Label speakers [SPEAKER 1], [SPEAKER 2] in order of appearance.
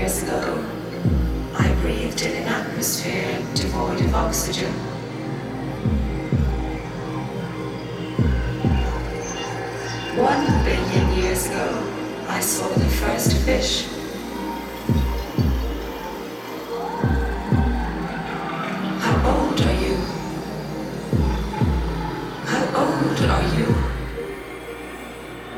[SPEAKER 1] years ago, I breathed in an atmosphere devoid of oxygen. 1 billion years ago, I saw the first fish. How old are you? How old are you?